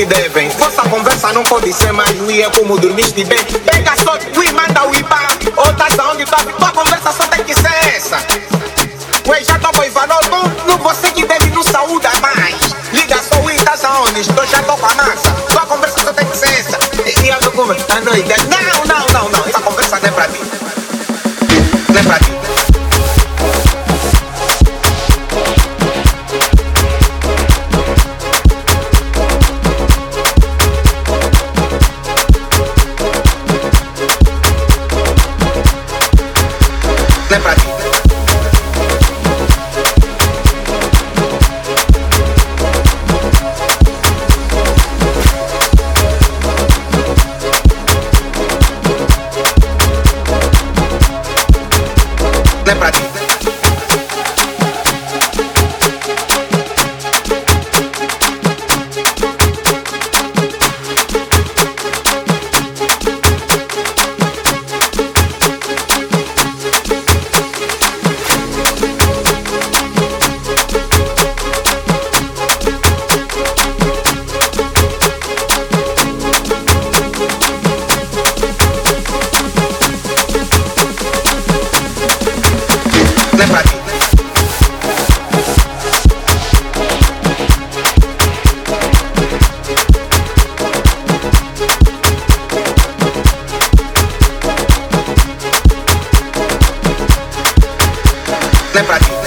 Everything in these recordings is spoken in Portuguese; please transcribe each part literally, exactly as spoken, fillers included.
que devem. Vossa conversa não pode ser mais Ui, é como dormiste bem. Pega só, Ui, manda o Iba. Ou tá aonde tá, tua conversa só tem que ser essa. Ué, já tô com o Ivanol, não você que deve não saúda mais. Liga só, Ui, tá aonde? Estou já tô com a massa. Tua conversa só tem que ser essa. E eu tô comentando ideia. Não, não, não, não, essa conversa não é pra ti. Não é pra ti. Não é pra ti. Não é pra ti. Não é pra ti. Não é pra ti.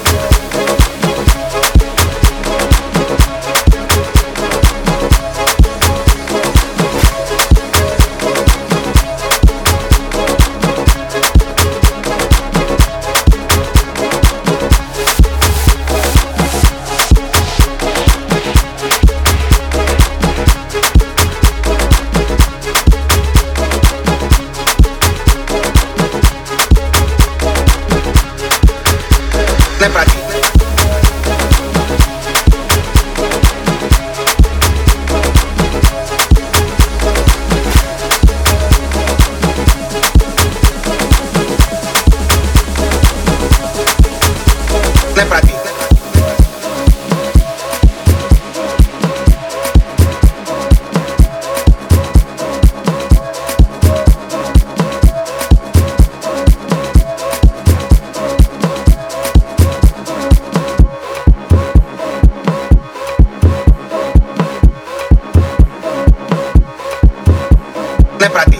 Não é pra ti. Não é pra ti. Não é pra ti.